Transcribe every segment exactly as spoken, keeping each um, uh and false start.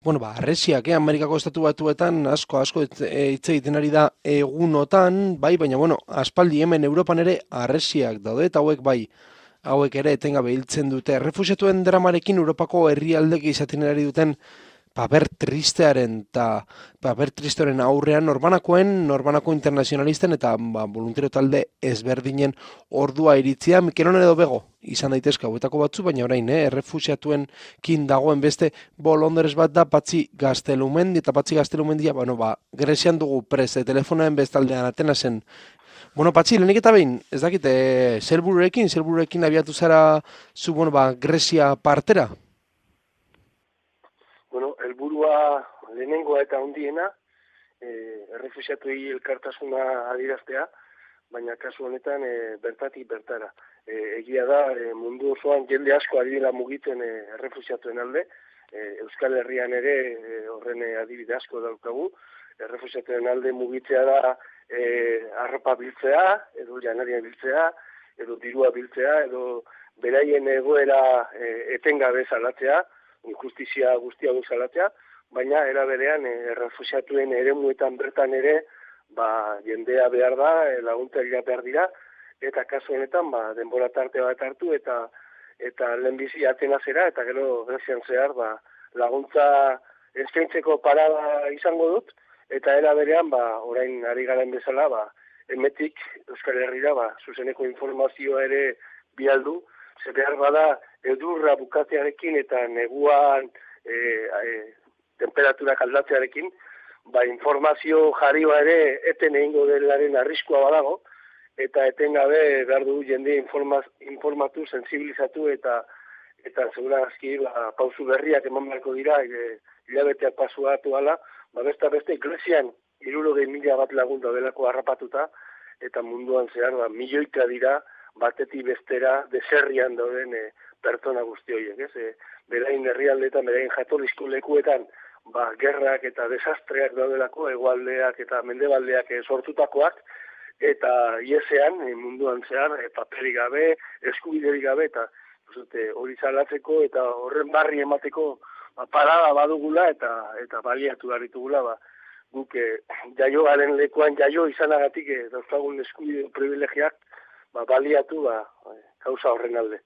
Bueno, ba, harresiak, eh, Amerikako estatu batuetan asko, asko hitz eh, hitz egiten ari da egunotan, bai, baina, bueno, aspaldi hemen Europan ere harresiak daude, eta hauek bai, hauek ere etengabe hiltzen dute. Errefuxiatuen dramarekin Europako herrialdek izaten ari duten paper tristearen eta paper tristearen aurrean norbanakoen, norbanako internazionalisten eta ba, voluntario talde ezberdinen ordua iritzia, Mikeron edo bego, izan daitezke hauetako batzu, baina orain, eh, errefusiatuen kin dagoen beste bolonderes bat da Patxi Gaztelumendi, eta Patxi Gaztelumendia, bueno, ba, Gresian dugu preste, telefonoen bestaldean Atenasen. Bueno, Patxi, lehenik eta behin, ez dakit, eh, zelbururekin, zelbururekin abiatu zara zu, bueno, ba, Gresia partera? Bueno, helburua lehenengoa eta hundiena, eh, errefuxiatuei elkartasuna adieraztea, baina kasu honetan e, bertatik bertara. E, egia da, e, mundu osoan jende asko ari dela mugitzen e, errefuxiatuen alde, e, Euskal Herrian ere e, horren e, adibide asko daukagu, errefuxiatuen alde mugitzea da e, arropa biltzea, edo janaria biltzea, edo dirua biltzea, edo beraien egoera e, etengabe salatzea, injustizia guztia salatzea, baina era berean e, errefuxiatuen eremuetan bertan ere ba, jendea behar da, laguntzailea behar dira, eta kasu honetan ba, denbora tarte bat hartu eta eta lehenbizi Atenasera eta gero Grezian zehar ba, laguntza eskaintzeko parada izango dut, eta era berean ba, orain ari garen bezala ba, emetik Euskal Herrira ba, zuzeneko informazioa ere bialdu, ze behar bada edurra bukatzearekin eta neguan e, e, temperaturak aldatzearekin, ba, informazio jarioa ere eten egingo delaren arriskua badago, eta etengabe behar du jende informaz, informatu, sensibilizatu, eta eta segurazki ba, pausu berriak eman beharko dira, e, hilabeteak pasuatu ala, ba, beste beste Gresian hirurogei mila bat lagun daudelako harrapatuta, eta munduan zehar ba, milioika dira, batetik bestera, deserrian dauden e, pertsona guzti horiek, ez? E, berain herrialdeetan, berain jatorrizko lekuetan, ba, gerrak eta desastreak daudelako, hegoaldeak eta mendebaldeak e, sortutakoak, eta iesean, e, munduan zehar, e, paperik gabe, eskubiderik gabe, eta zute, hori salatzeko eta horren barri emateko ba, parada badugula eta eta baliatu daritugula, ba, guk e, jaio garen lekuan jaio izanagatik e, dauzkagun eskubide privilegiak ba, baliatu ba, kauza horren alde.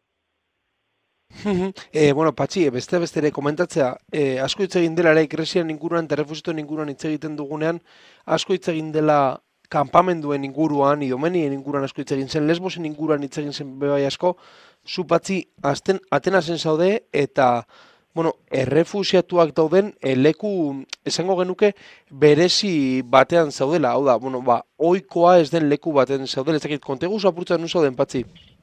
e, bueno, Patxi, beste beste ere komentatzea, e, asko hitz egin dela ere Gresian inguruan eta errefusituen inguruan hitz egiten dugunean, asko hitz egin dela kanpamenduen inguruan, idomenien inguruan asko hitz egin zen, Lesbosen inguruan hitz egin zen bebai asko, zu Patxi, azten, Atenasen zaude eta bueno, errefusiatuak dauden e, leku, esango genuke, berezi batean zaudela, hau da, bueno, ba, oikoa ez den leku batean zaudela, ez dakit, konteguz apurtzen nu zauden, Patxi?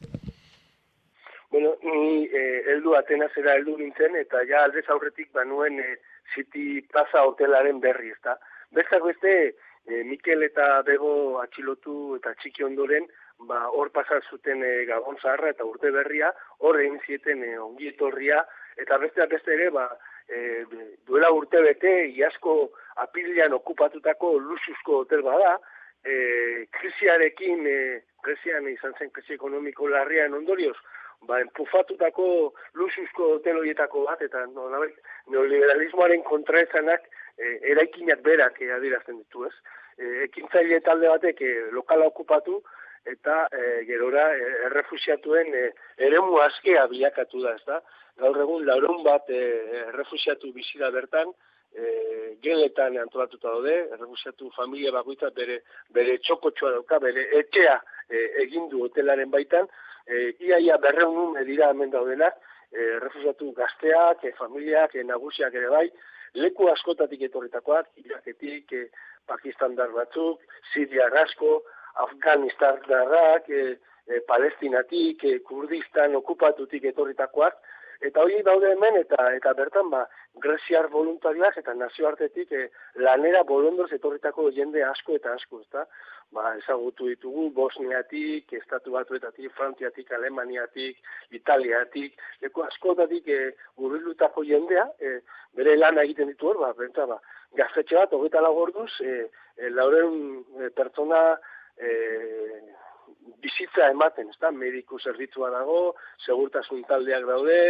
Bueno, ni eh, heldu Atenasera heldu nintzen, eta ja aldez aurretik banuen eh, City Plaza hotelaren berri, ezta. Bestak beste, eh, Mikel eta Bego atxilotu eta txiki ondoren, ba, hor pasat zuten eh, Gabon Zaharra eta urte berria, hor egin zieten eh, ongi etorria, eta besteak beste ere, ba, eh, duela urte bete, iazko apirilean okupatutako luxuzko hotel bada, eh, krisiarekin, eh, krisian izan zen krisi ekonomiko larrian ondorioz, ba, enpufatutako luxuzko hotel horietako bat, eta no, nabek, neoliberalismoaren kontraesanak e, eraikinak berak e, adirazten ditu, ez? E, ekintzaile talde batek e, lokala okupatu, eta e, gerora e, errefusiatuen e, eremu askea bilakatu da, ez da? Gaur egun, laurehun bat e, errefusiatu bizira bertan, e, geletan antolatuta daude, errefusiatu familia bakoitza bere, bere txokotxoa dauka, bere etxea e, egindu hotelaren baitan, E, iaia berreun ume dira hemen daudenak, e, refusatu gazteak, e, familiak, e, nagusiak ere bai, leku askotatik etorritakoak, Iraketik, e, Pakistandar batzuk, Siriar asko, Afganistandarrak, e, e, Palestinatik, e, Kurdistan okupatutik etorritakoak, eta hori daude hemen, eta eta bertan, ba, Greziar voluntarioak eta nazioartetik e, lanera bolondoz etorritako jende asko eta asko, ezta? Ba, ezagutu ditugu Bosniatik, Estatu Batuetatik, Frantziatik, Alemaniatik, Italiatik, leku askotatik e, urbilutako jendea, e, bere lana egiten ditu hor, ba, benta, ba, gaztetxe bat, hogeita lau orduz, e, e, laureun e, pertsona e, bizitza ematen, ezta? Mediku zerbitzua dago, segurtasun taldeak daude,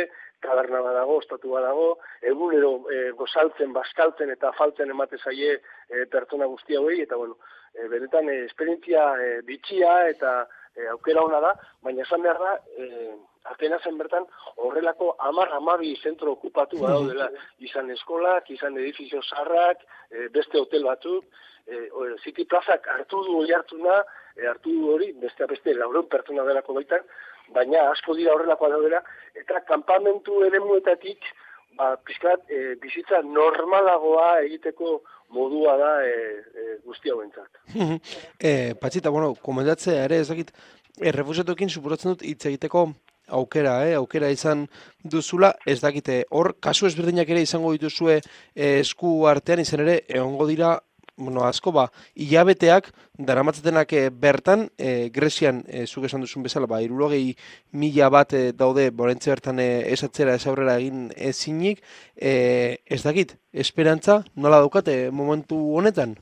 taberna badago, ostatu badago, egunero e, gozaltzen, baskaltzen eta faltzen emate zaie e, pertsona guzti hauei, eta bueno, e, benetan e, esperientzia e, bitxia eta e, aukera ona da, baina esan behar da, e, Atenasen bertan horrelako hamar hamabi zentro okupatu badaudela, izan eskolak, izan edifizio zaharrak, e, beste hotel batzuk, e, City Plazak hartu du hori hartuna, e, hartu du hori, beste beste laurehun pertsona delako baitan, baina asko dira horrelakoa daudela, eta kanpamentu eremuetatik, ba, pizkat, e, bizitza normalagoa egiteko modua da e, e, guzti hauentzat. e, Patxita, bueno, komentatzea ere, ezakit, errefusiatuekin suposatzen dut hitz egiteko aukera, eh? aukera izan duzula, ez dakite, hor, kasu ezberdinak ere izango dituzue eh, esku artean, izan ere, egongo dira, bueno, asko ba, hilabeteak, daramatzatenak eh, bertan, eh, Grezian, eh, zuk esan duzun bezala, ba, hirurogei mila bat eh, daude, borentze bertan eh, esatzera, ez aurrera egin ezinik, eh, ez dakit, esperantza, nola daukate momentu honetan?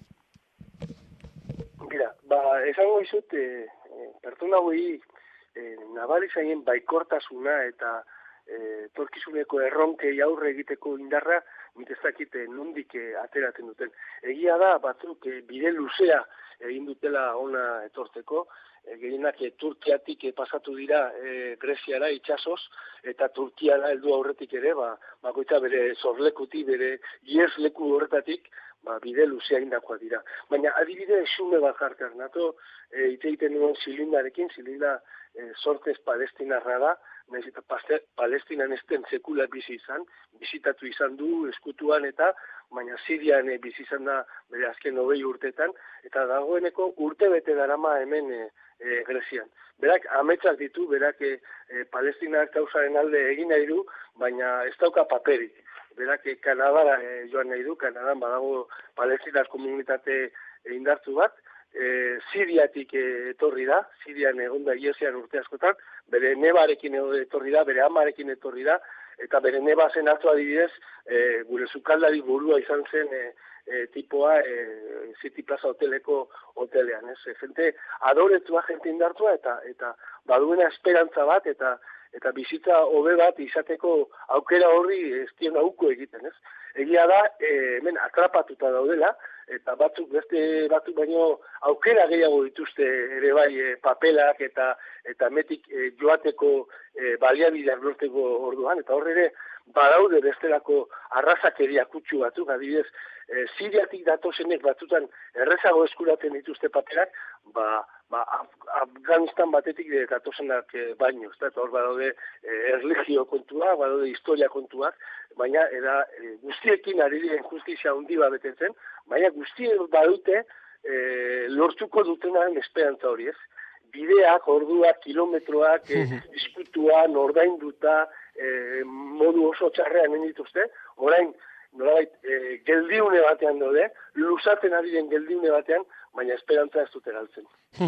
Mira, ba, esango izut, eh, pertsona hori, E, nabari zaien baikortasuna eta e, torkizuneko erronkei aurre egiteko indarra, nik ez dakit nondik e, ateratzen duten. Egia da, batzuk e, bide luzea egin dutela ona etortzeko, e, gehienak e, Turkiatik e, pasatu dira e, Greziara itxasoz, eta Turkiara heldu aurretik ere, ba, bakoitza bere zorlekuti, bere iesleku horretatik, ba, bide luzea indakoa dira. Baina adibide esume bat jarkar, nato, e, ite egiten nuen Zilindarekin, Zilinda e, sortez palestinarra da, nahiz eta Palestinan esten sekula bizi izan, bizitatu izan du eskutuan eta, baina Sirian e, bizi izan da bere azken hogei urtetan, eta dagoeneko urte bete darama hemen e, e, Grezian. Berak ametsak ditu, berak e, e, Palestinak kausaren alde egin nahi du, baina ez dauka paperik. Berak e, Kanadara e, joan nahi du, Kanadan badago Palestinar komunitate e, indartu bat, E, Siriatik e, etorri da, Sirian egon da iesean urte askotan, bere nebarekin etorri da, bere amarekin etorri da, eta bere neba zen atzo adibidez, e, gure sukaldari burua izan zen e, e, tipoa e, City Plaza hoteleko hotelean. Ez? E, jente adoretua, jente indartua, eta eta baduena esperantza bat, eta eta bizitza hobe bat izateko aukera horri ez dien auko egiten. Ez? Egia da, e, hemen atrapatuta daudela, eta batzuk beste batzuk baino aukera gehiago dituzte ere bai e, papelak eta eta metik e, joateko e, baliabideak lorteko orduan, eta horre ere badaude bestelako arrazakeria kutsu batzuk, adibidez, e, Siriatik datozenek batzutan errezago eskuratzen dituzte papelak, ba, ba Afganistan batetik datozenak e, baino, eta hor badaude e, erlijio kontua, badaude historia kontuak, baina era e, guztiekin ari diren justizia handi bat betetzen, baina guztiek badute e, lortuko dutenaren esperantza hori, ez? Bideak, orduak, kilometroak, e, diskutuan, ordainduta, e, modu oso txarrean dituzte, orain, nolabait, e, geldiune batean daude, luzaten ari den geldiune batean, baina esperantza ez dute galtzen.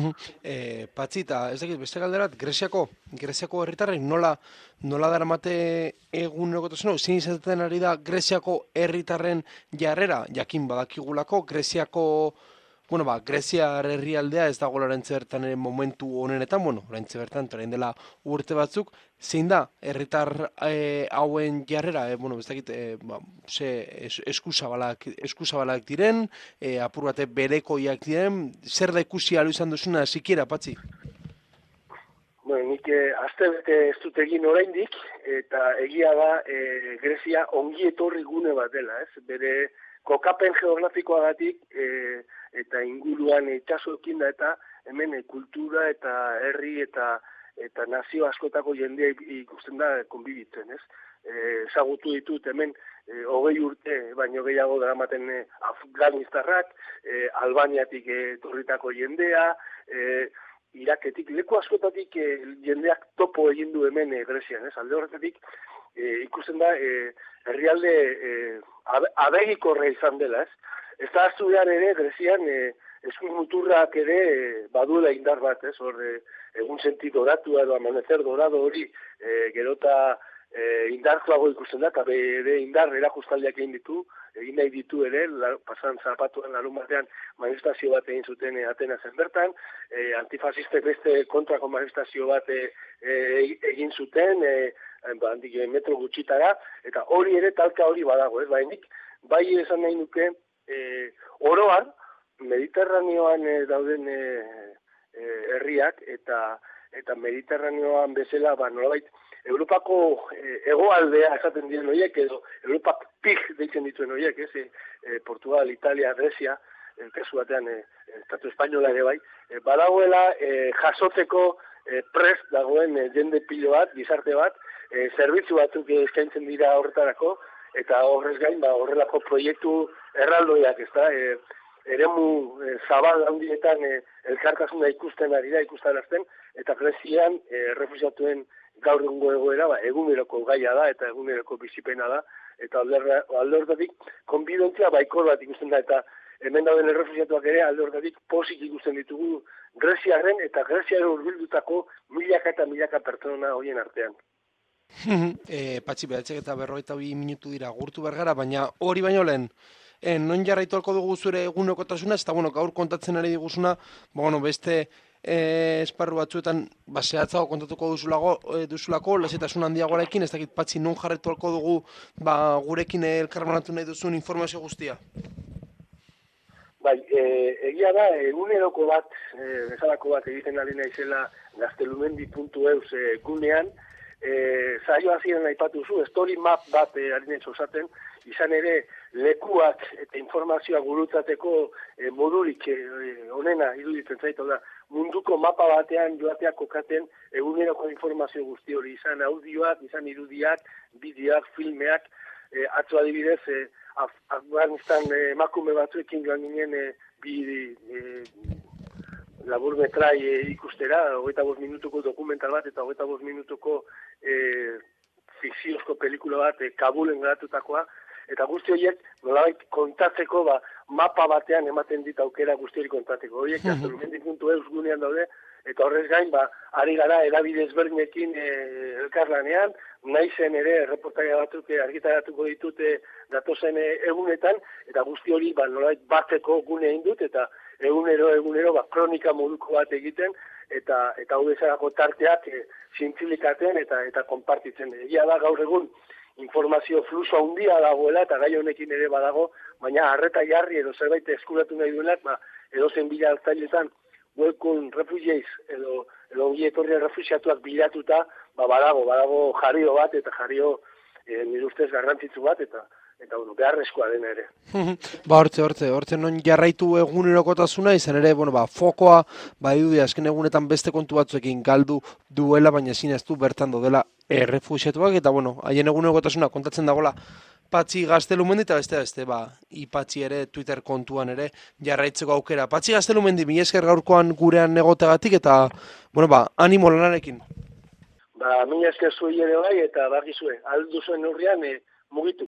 e, Patxita, ez dakit, beste galderat, Greziako, Greziako herritarrek nola, nola daramate egunerokotasuna, zein izaten ari da Greziako herritarren jarrera, jakin badakigulako, Greziako, bueno, ba, Greziar herrialdea ez dago orantxe bertan ere momentu honenetan, bueno, orantxe bertan, orain dela urte batzuk, zein da, herritar e, hauen jarrera, e, bueno, ez dakit, e, ba, ze es, eskuzabalak, eskuzabalak diren, e, apur bate berekoiak diren, zer da ikusi alu izan duzuna, sikiera, Patxi? Bueno, nik eh, aste bete ez dut egin oraindik, eta egia da e, Grezia ongi etorri gune bat dela, ez? Bere kokapen geografikoagatik e, eta inguruan itsasoekin da eta hemen e, kultura eta herri eta eta nazio askotako jendea ikusten da konbibitzen, ez? Ezagutu ditut hemen e, hogei urte baino gehiago daramaten e, Afganistarrak, e, Albaniatik etorritako jendea, e, Iraketik, leku askotatik e, jendeak topo egin du hemen e, Grezian, ez? Alde horretatik e, ikusten da e, herrialde e, abegikorra izan dela, ez? Ez da hartu behar ere Grezian e, eskuin muturrak ere e, baduela indar bat, ez? Hor, e, egun senti doratu edo amanecer dorado hori e, gerota e, indartuago ikusten da, eta bere indar erakustaldiak egin ditu, egin nahi ditu ere, la, pasan zapatuan larun batean manifestazio bat egin zuten e, Atenasen bertan, e, antifasistek beste kontrako manifestazio bat e, e, egin zuten, e, ba, handik metro gutxitara, eta hori ere talka hori badago, ez bainik, bai esan nahi nuke, e, oroan, Mediterraneoan e, dauden e, e, herriak, eta eta Mediterraneoan bezala, ba, nolabait, Europako e, egoaldea esaten diren horiek, edo Europak pig deitzen dituen horiek, ez, e, Portugal, Italia, Grecia, e, kasu batean, e, Estatu Espainola ere bai, e, badagoela e, jasotzeko e, prest dagoen e, jende pilo bat, gizarte bat, e, zerbitzu batzuk eskaintzen dira horretarako, eta horrez gain, ba, horrelako proiektu erraldoiak, ez da, e, eremu e, zabal handietan e, elkartasuna ikusten ari da, ikustarazten, eta Grezian e, refusiatuen gaur egungo egoera, ba, eguneroko gaia da, eta eguneroko bizipena da, eta alde horretatik, konbidontzia baikor bat ikusten da, eta hemen dauden errefusiatuak ere alde horretatik posik ikusten ditugu Greziaren eta Greziaren hurbildutako milaka eta milaka pertsona horien artean. e, Patxi, behatzek eta berrogeita bi minutu dira gurtu bergara, baina hori baino lehen, e, non jarraitu alko dugu zure egunekotasuna, eta bueno, gaur kontatzen ari diguzuna, bueno, beste e, esparru batzuetan baseatzago kontatuko duzulago, e, duzulako, lasetasun handiagoarekin, ez dakit Patxi, non jarraitu alko dugu ba, gurekin elkarbanatu nahi duzun informazio guztia? Bai, e, egia da, eguneroko bat, e, bezalako bat egiten ari naizela gaztelumendi puntu eus e, gunean, e, zaio hasieran aipatu zu, story map bat e, ari naiz osaten, izan ere lekuak eta informazioa gurutzateko e, modurik e, onena iruditzen zaitu da, munduko mapa batean joateak kokaten eguneroko informazio guzti hori, izan audioak, izan irudiak, bideoak, filmeak, e, atzo adibidez, e, Af Afganistan e, emakume batzuekin joan ginen e, bi e, labur metrai e, ikustera, hogeita bost minutuko dokumental bat eta hogeita bost minutuko e, fikziozko pelikula bat e, Kabulen garatutakoa, eta guzti horiek nolabait kontatzeko ba, mapa batean ematen dit aukera guzti hori kontatzeko. Horiek gaztelumendi puntu eus gunean daude, eta horrez gain, ba, ari gara erabide ezberdinekin e, elkarlanean, naizen ere reportaia batzuk argitaratuko ditute datozen egunetan, eta guzti hori ba, nolabait batzeko gune egin dut, eta egunero, egunero, ba, kronika moduko bat egiten, eta eta hau bezalako tarteak e, zintzilikaten eta eta konpartitzen. Egia da gaur egun informazio fluxu handia dagoela, eta gai honekin ere badago, baina harreta jarri edo zerbait eskuratu nahi duenak, ba, edo zen bila hartzailetan, Welcome Refugees edo edo ongi etorri refugiatuak bilatuta, ba badago, badago jario bat eta jario e, nire ustez garrantzitsu bat eta eta bueno, beharrezkoa dena ere. Ba hortze, hortze, hortze non jarraitu egunerokotasuna, izan ere, bueno, ba, fokoa, ba, idudi, azken egunetan beste kontu batzuekin galdu duela, baina ezin ez du bertan dodela errefuxiatuak, eta bueno, haien egunerokotasuna kontatzen dagoela Patxi Gaztelumendi, eta beste beste, ba, ipatxi ere, Twitter kontuan ere, jarraitzeko aukera. Patxi Gaztelumendi, mila esker gaurkoan gurean egoteagatik, eta, bueno, ba, animo lanarekin. Ba, mila esker zuei ere bai, eta bakizue, aldu zuen neurrian, e, mugitu.